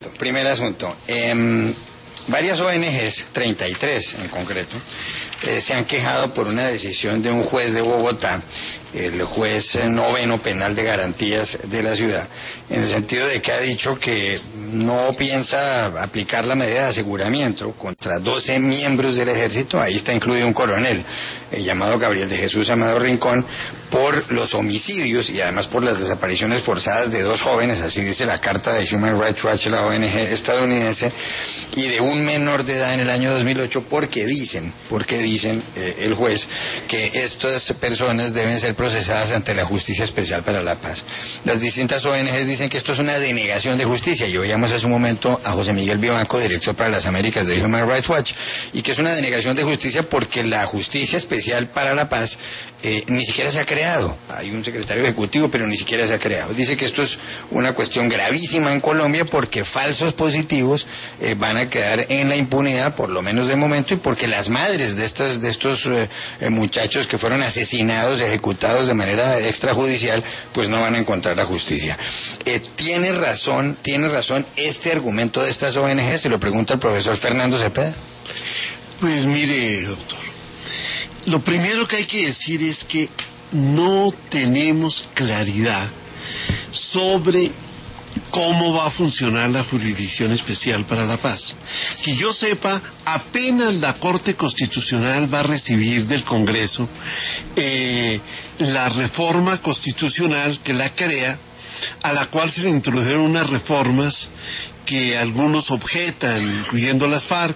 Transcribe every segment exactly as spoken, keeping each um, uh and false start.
asunto, primer asunto. Eh, varias O N Ges, treinta y tres en concreto, eh, se han quejado por una decisión de un juez de Bogotá, el juez noveno penal de garantías de la ciudad, en el sentido de que ha dicho que no piensa aplicar la medida de aseguramiento contra doce miembros del ejército, ahí está incluido un coronel eh, llamado Gabriel de Jesús Amado Rincón, por los homicidios y además por las desapariciones forzadas de dos jóvenes, así dice la carta de Human Rights Watch, la O N G estadounidense, y de un menor de edad en el año dos mil ocho, porque dicen, porque dicen eh, el juez, que estas personas deben ser procesadas ante la Justicia Especial para la Paz. Las distintas O N Ges dicen que esto es una denegación de justicia, y oíamos hace un momento a José Miguel Vivanco, director para las Américas de Human Rights Watch, y que es una denegación de justicia porque la Justicia Especial para la Paz eh, ni siquiera se ha creado. Hay un secretario ejecutivo, pero ni siquiera se ha creado. Dice que esto es una cuestión gravísima en Colombia porque falsos positivos eh, van a quedar en la impunidad, por lo menos de momento, y porque las madres de estas de estos eh, muchachos que fueron asesinados, ejecutados de manera extrajudicial, pues no van a encontrar la justicia. Eh, ¿Tiene razón, tiene razón este argumento de estas O N G? Se lo pregunta el profesor Fernando Cepeda. Pues mire, doctor, lo primero que hay que decir es que no tenemos claridad sobre cómo va a funcionar la Jurisdicción Especial para la Paz. Que yo sepa, apenas la Corte Constitucional va a recibir del Congreso eh, la reforma constitucional que la crea, a la cual se le introdujeron unas reformas que algunos objetan, incluyendo las FARC,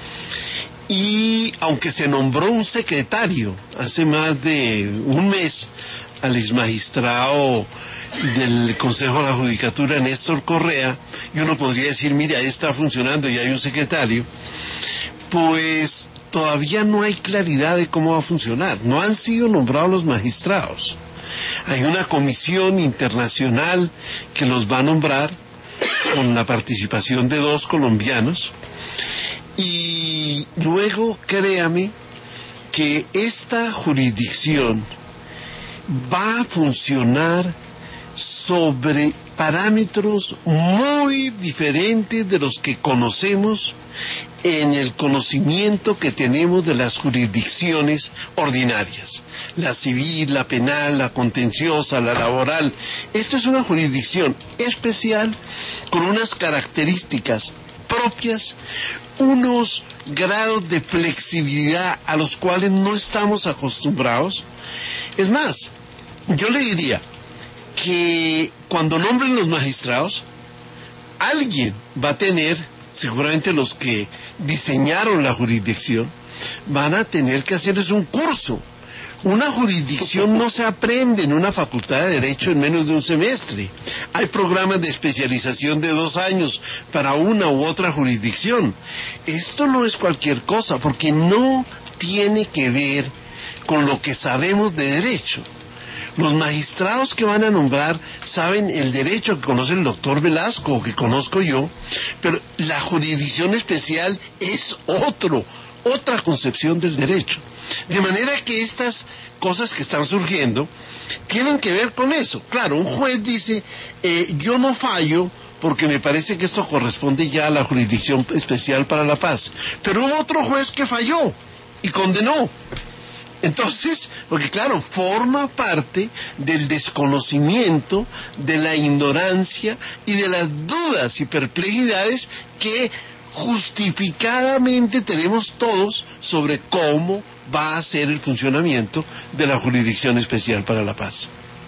y aunque se nombró un secretario hace más de un mes al exmagistrado del Consejo de la Judicatura, Néstor Correa, y uno podría decir, mire, ahí está funcionando y hay un secretario, pues todavía no hay claridad de cómo va a funcionar. No han sido nombrados los magistrados. Hay una comisión internacional que los va a nombrar con la participación de dos colombianos, y luego créame que esta jurisdicción va a funcionar sobre parámetros muy diferentes de los que conocemos en el conocimiento que tenemos de las jurisdicciones ordinarias, la civil, la penal, la contenciosa, la laboral. Esto es una jurisdicción especial con unas características propias, unos grados de flexibilidad a los cuales no estamos acostumbrados. Es más, yo le diría que cuando nombren los magistrados, alguien va a tener, seguramente los que diseñaron la jurisdicción, van a tener que hacerles un curso. Una jurisdicción no se aprende en una facultad de Derecho en menos de un semestre. Hay programas de especialización de dos años para una u otra jurisdicción. Esto no es cualquier cosa, porque no tiene que ver con lo que sabemos de derecho. Los magistrados que van a nombrar saben el derecho que conoce el doctor Velasco, o que conozco yo, pero la jurisdicción especial es otro, otra concepción del derecho. De manera que estas cosas que están surgiendo tienen que ver con eso. Claro, un juez dice, eh, yo no fallo porque me parece que esto corresponde ya a la Jurisdicción Especial para la Paz. Pero hubo otro juez que falló y condenó. Entonces, porque claro, forma parte del desconocimiento, de la ignorancia y de las dudas y perplejidades que justificadamente tenemos todos sobre cómo va a ser el funcionamiento de la Jurisdicción Especial para la Paz.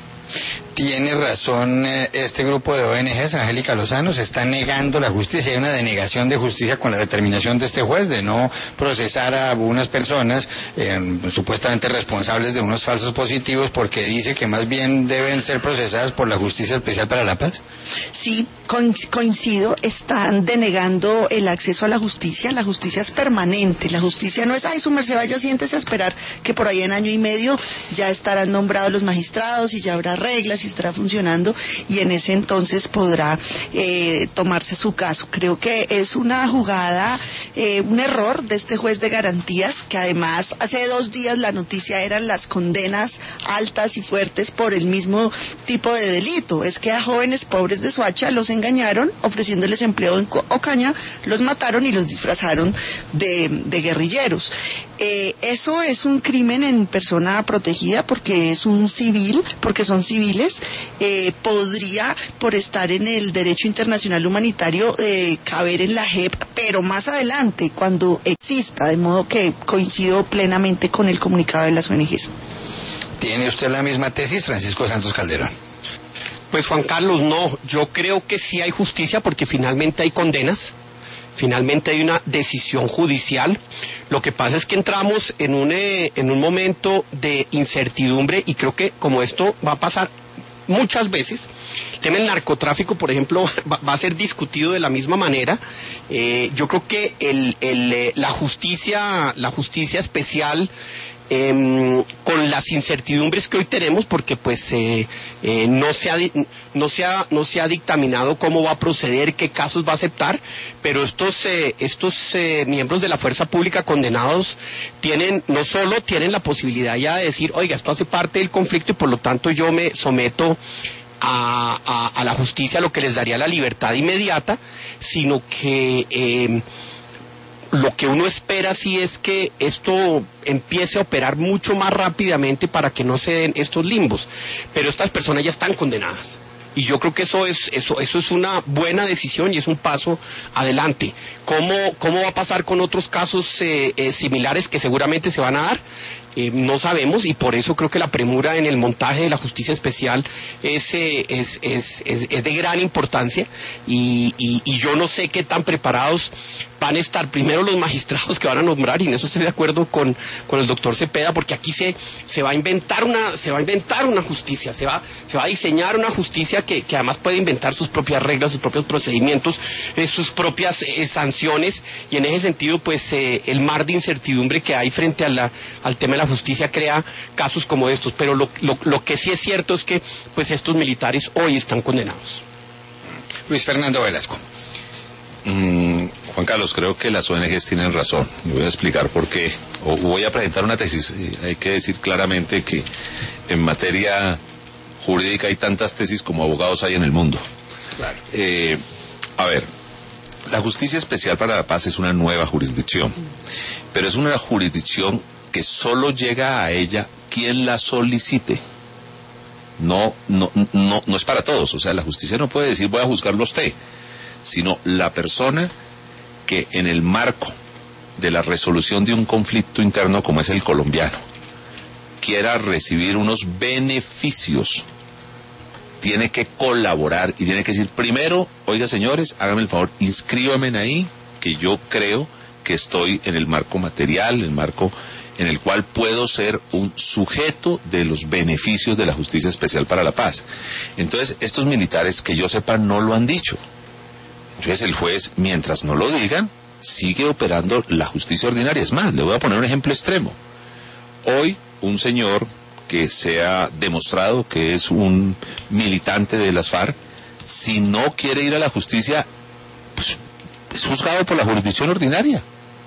Tiene razón eh, este grupo de O N Ges, Angélica Lozano, se está negando la justicia. Hay una denegación de justicia con la determinación de este juez de no procesar a unas personas eh, supuestamente responsables de unos falsos positivos, porque dice que más bien deben ser procesadas por la Justicia Especial para la Paz. Sí, coincido, están denegando el acceso a la justicia. La justicia es permanente, la justicia no es, ay, su merced, vaya, siéntese a esperar que por ahí en año y medio ya estarán nombrados los magistrados y ya habrá reglas si estará funcionando, y en ese entonces podrá eh, tomarse su caso. Creo que es una jugada, eh, un error de este juez de garantías, que además hace dos días la noticia eran las condenas altas y fuertes por el mismo tipo de delito. Es que a jóvenes pobres de Soacha los engañaron ofreciéndoles empleo en Ocaña, los mataron y los disfrazaron de, de guerrilleros. Eh, eso es un crimen en persona protegida porque es un civil, porque son civiles. Eh, podría, por estar en el derecho internacional humanitario, eh, caber en la J E P, pero más adelante, cuando exista, de modo que coincido plenamente con el comunicado de las O N Ges. ¿Tiene usted la misma tesis, Francisco Santos Calderón? Pues Juan Carlos, no, yo creo que sí hay justicia porque finalmente hay condenas. Finalmente hay una decisión judicial. Lo que pasa es que entramos en un, eh, en un momento de incertidumbre, y creo que como esto va a pasar muchas veces, el tema del narcotráfico, por ejemplo, va, va a ser discutido de la misma manera. Eh, yo creo que el, el, eh, la justicia, la justicia especial, Eh, con las incertidumbres que hoy tenemos, porque pues eh, eh, no se ha no se ha no se ha dictaminado cómo va a proceder, qué casos va a aceptar, pero estos eh, estos eh, miembros de la fuerza pública condenados tienen no solo tienen la posibilidad ya de decir, oiga, esto hace parte del conflicto y por lo tanto yo me someto a, a, a la justicia, lo que les daría la libertad inmediata, sino que eh, lo que uno espera sí es que esto empiece a operar mucho más rápidamente para que no se den estos limbos. Pero estas personas ya están condenadas. Y yo creo que eso es, eso, eso es una buena decisión y es un paso adelante. ¿Cómo, cómo va a pasar con otros casos eh, eh, similares que seguramente se van a dar? Eh, no sabemos, y por eso creo que la premura en el montaje de la justicia especial es, eh, es, es, es, es de gran importancia, y, y, y yo no sé qué tan preparados van a estar primero los magistrados que van a nombrar, y en eso estoy de acuerdo con, con el doctor Cepeda, porque aquí se, se va a inventar una, se va a inventar una justicia, se va, se va a diseñar una justicia que, que además puede inventar sus propias reglas, sus propios procedimientos, eh, sus propias eh, sanciones, y en ese sentido pues eh, el mar de incertidumbre que hay frente a la, al tema de la justicia crea casos como estos. Pero lo, lo, lo que sí es cierto es que pues estos militares hoy están condenados. Luis Fernando Velasco. Mm, Juan Carlos, creo que las O N Ges tienen razón. Me voy a explicar por qué. O voy a presentar una tesis. Hay que decir claramente que en materia jurídica hay tantas tesis como abogados hay en el mundo. Claro. Eh, a ver, la Justicia Especial para la Paz es una nueva jurisdicción, pero es una jurisdicción que solo llega a ella quien la solicite. No, no, no, no es para todos. O sea, la justicia no puede decir voy a juzgarlo a usted, sino la persona que en el marco de la resolución de un conflicto interno como es el colombiano quiera recibir unos beneficios, tiene que colaborar y tiene que decir primero, oiga señores, háganme el favor, inscríbanme ahí, que yo creo que estoy en el marco material, el marco en el cual puedo ser un sujeto de los beneficios de la Justicia Especial para la Paz. Entonces, estos militares, que yo sepa, no lo han dicho. Entonces, el juez, mientras no lo digan, sigue operando la justicia ordinaria. Es más, le voy a poner un ejemplo extremo. Hoy, un señor que se ha demostrado que es un militante de las FARC, si no quiere ir a la justicia, pues, es juzgado por la jurisdicción ordinaria.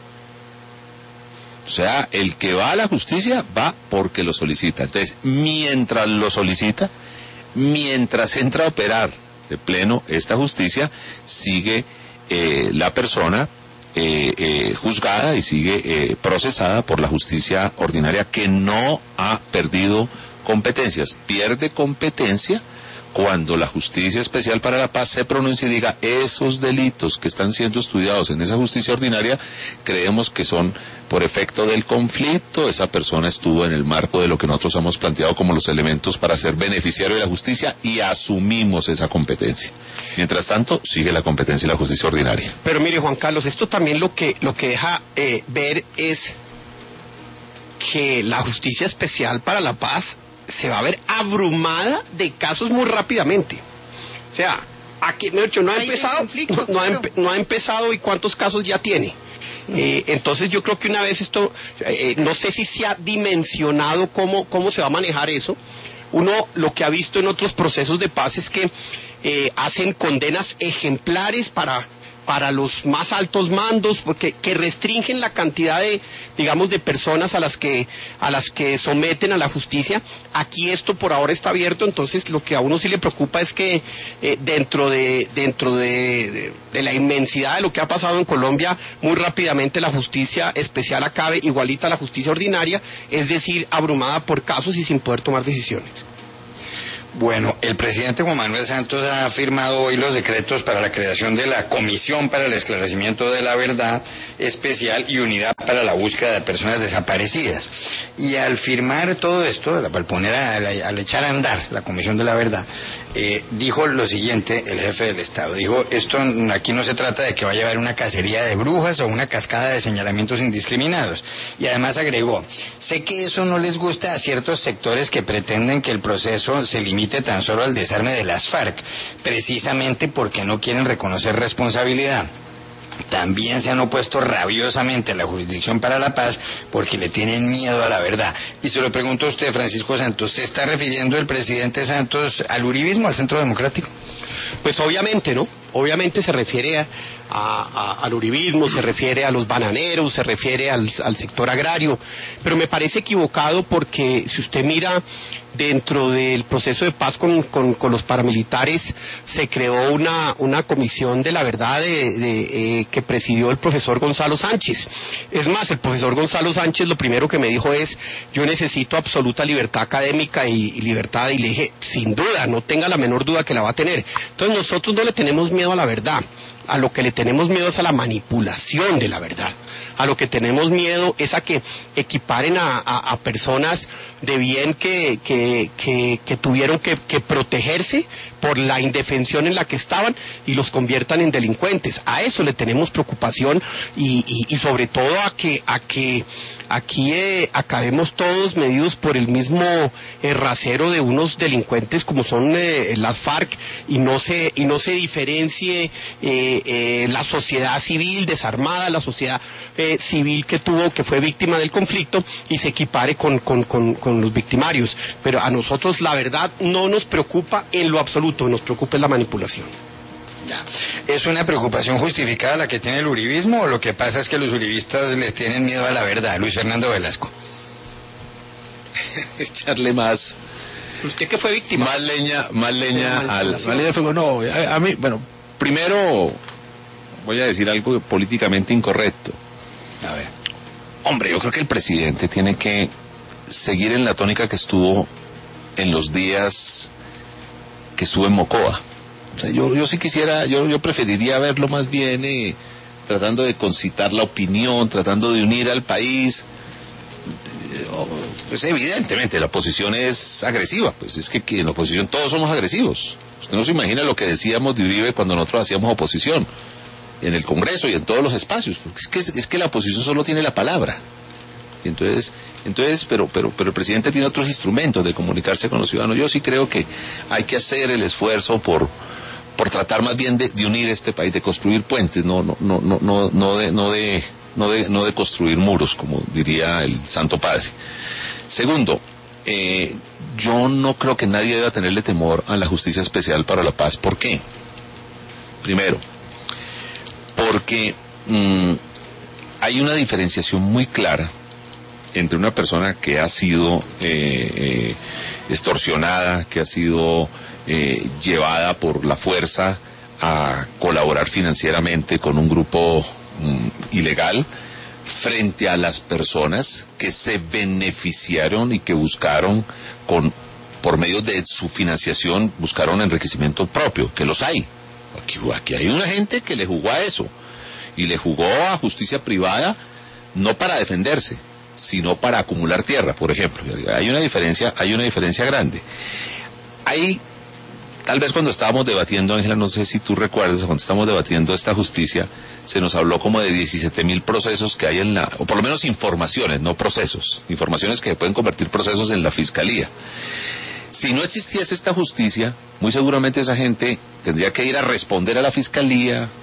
O sea, el que va a la justicia va porque lo solicita. Entonces, mientras lo solicita, mientras entra a operar de pleno esta justicia, sigue eh, la persona eh, eh, juzgada y sigue eh, procesada por la justicia ordinaria, que no ha perdido competencias. Pierde competencia cuando la Justicia Especial para la Paz se pronuncie y diga esos delitos que están siendo estudiados en esa justicia ordinaria, creemos que son por efecto del conflicto, esa persona estuvo en el marco de lo que nosotros hemos planteado como los elementos para ser beneficiario de la justicia y asumimos esa competencia. Mientras tanto, sigue la competencia de la justicia ordinaria. Pero mire, Juan Carlos, esto también lo que, lo que deja eh, ver es que la Justicia Especial para la Paz se va a ver abrumada de casos muy rápidamente. O sea, aquí de hecho no ha empezado, no, no, ha empe, no ha empezado y cuántos casos ya tiene. Eh, entonces yo creo que una vez esto, eh, no sé si se ha dimensionado cómo, cómo se va a manejar eso, uno lo que ha visto en otros procesos de paz es que eh, hacen condenas ejemplares para para los más altos mandos, porque que restringen la cantidad de, digamos, de personas a las que a las que someten a la justicia. Aquí esto por ahora está abierto, entonces lo que a uno sí le preocupa es que eh, dentro de dentro de, de, de la inmensidad de lo que ha pasado en Colombia, muy rápidamente la justicia especial acabe igualita a la justicia ordinaria, es decir, abrumada por casos y sin poder tomar decisiones. Bueno, el presidente Juan Manuel Santos ha firmado hoy los decretos para la creación de la Comisión para el Esclarecimiento de la Verdad Especial y Unidad para la Búsqueda de Personas Desaparecidas. Y al firmar todo esto, al poner, a, al echar a andar la Comisión de la Verdad, eh, dijo lo siguiente el jefe del Estado. Dijo, esto aquí no se trata de que vaya a haber una cacería de brujas o una cascada de señalamientos indiscriminados. Y además agregó, sé que eso no les gusta a ciertos sectores que pretenden que el proceso se limite tan solo al desarme de las FARC, precisamente porque no quieren reconocer responsabilidad. También se han opuesto rabiosamente a la Jurisdicción para la Paz porque le tienen miedo a la verdad. Y se lo pregunto a usted, Francisco Santos, ¿se está refiriendo el presidente Santos al uribismo, al Centro Democrático? Pues obviamente, ¿no? Obviamente se refiere a, a, a, al uribismo, se refiere a los bananeros, se refiere al, al sector agrario, pero me parece equivocado porque si usted mira dentro del proceso de paz con, con, con los paramilitares, se creó una, una comisión de la verdad de, de, eh, que presidió el profesor Gonzalo Sánchez. Es más, el profesor Gonzalo Sánchez lo primero que me dijo es, yo necesito absoluta libertad académica y, y libertad, y le dije, sin duda, no tenga la menor duda que la va a tener. Entonces nosotros no le tenemos miedo a la verdad, a lo que le tenemos miedo es a la manipulación de la verdad, a lo que tenemos miedo es a que equiparen a, a, a personas de bien que, que, que, que tuvieron que, que protegerse por la indefensión en la que estaban y los conviertan en delincuentes. A eso le tenemos preocupación y, y, y sobre todo a que, a que aquí eh, acabemos todos medidos por el mismo eh, rasero de unos delincuentes como son eh, las FARC y no se, y no se diferencie eh, eh, la sociedad civil desarmada, la sociedad eh, civil que tuvo, que fue víctima del conflicto y se equipare con, con, con, con los victimarios. Pero a nosotros la verdad no nos preocupa en lo absoluto, nos preocupa la manipulación. ¿Es una preocupación justificada la que tiene el uribismo o lo que pasa es que los uribistas les tienen miedo a la verdad? Luis Fernando Velasco. Echarle más... ¿Usted que fue víctima? Más leña, más leña al... Más leña fue, no, a, a mí, bueno, primero voy a decir algo políticamente incorrecto. A ver. Hombre, yo creo que el presidente tiene que seguir en la tónica que estuvo en los días que estuvo en Mocoa. O sea, yo, yo sí quisiera, yo, yo preferiría verlo más bien eh, tratando de concitar la opinión, tratando de unir al país. Pues evidentemente la oposición es agresiva, pues es que, que en la oposición todos somos agresivos. Usted no se imagina lo que decíamos de Uribe cuando nosotros hacíamos oposición, en el Congreso y en todos los espacios, porque es que, es que la oposición solo tiene la palabra. Y entonces, entonces pero, pero, pero el presidente tiene otros instrumentos de comunicarse con los ciudadanos. Yo sí creo que hay que hacer el esfuerzo por, por tratar más bien de, de unir este país, de construir puentes, no, no, no, no, no, no de, no de, no de, no de construir muros, como diría el Santo Padre. Segundo, eh, yo no creo que nadie deba tenerle temor a la Justicia Especial para la Paz. ¿Por qué? Primero, porque mmm, hay una diferenciación muy clara entre una persona que ha sido eh, eh, extorsionada, que ha sido eh, llevada por la fuerza a colaborar financieramente con un grupo mmm, ilegal, frente a las personas que se beneficiaron y que buscaron con por medio de su financiación, buscaron enriquecimiento propio, que los hay. Aquí, aquí hay una gente que le jugó a eso, y le jugó a justicia privada, no para defenderse, sino para acumular tierra, por ejemplo. Hay una diferencia, hay una diferencia grande. Hay, tal vez cuando estábamos debatiendo, Ángela, no sé si tú recuerdas, cuando estábamos debatiendo esta justicia, se nos habló como de diecisiete mil procesos que hay en la, o por lo menos informaciones, no procesos, informaciones que pueden convertir procesos en la fiscalía. Si no existiese esta justicia, muy seguramente esa gente tendría que ir a responder a la fiscalía,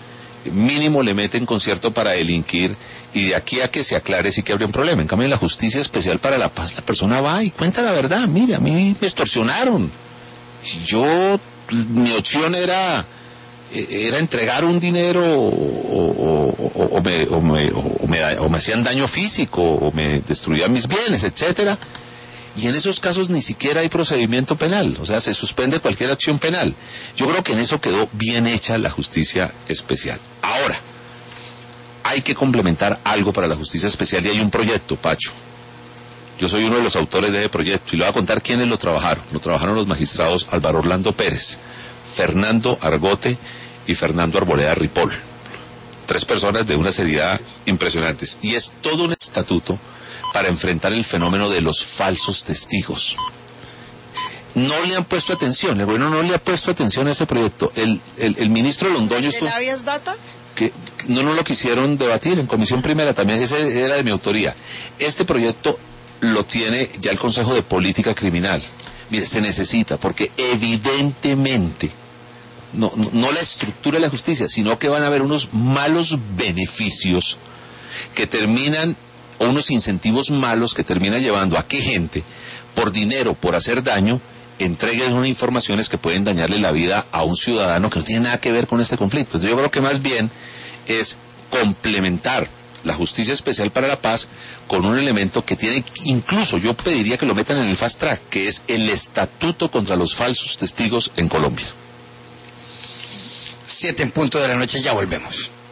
mínimo le meten concierto para delinquir, y de aquí a que se aclare sí que habría un problema. En cambio, en la Justicia Especial para la Paz, la persona va y cuenta la verdad. Mire, a mí me extorsionaron. Yo, mi opción era era entregar un dinero, o, o, o, o, me, o, me, o, me, o me hacían daño físico, o me destruían mis bienes, etcétera. Y en esos casos ni siquiera hay procedimiento penal, o sea, se suspende cualquier acción penal. Yo creo que en eso quedó bien hecha la Justicia Especial. Ahora, hay que complementar algo para la Justicia Especial, y hay un proyecto, Pacho. Yo soy uno de los autores de ese proyecto, y le voy a contar quiénes lo trabajaron. Lo trabajaron los magistrados Álvaro Orlando Pérez, Fernando Argote y Fernando Arboleda Ripoll. Tres personas de una seriedad impresionantes. Y es todo un estatuto para enfrentar el fenómeno de los falsos testigos. No le han puesto atención, el gobierno no le ha puesto atención a ese proyecto. El, el, el ministro Londoño... ¿De la Habeas Data? Que no nos lo quisieron debatir en comisión primera, también ese era de mi autoría. Este proyecto lo tiene ya el Consejo de Política Criminal. Mire, se necesita, porque evidentemente no, no, no la estructura de la justicia, sino que van a haber unos malos beneficios que terminan, o unos incentivos malos que terminan llevando a que gente, por dinero, por hacer daño, entreguen unas informaciones que pueden dañarle la vida a un ciudadano que no tiene nada que ver con este conflicto. Entonces yo creo que más bien es complementar la Justicia Especial para la Paz con un elemento que tiene, incluso yo pediría que lo metan en el fast track, que es el Estatuto contra los Falsos Testigos en Colombia. Siete en punto de la noche, ya volvemos.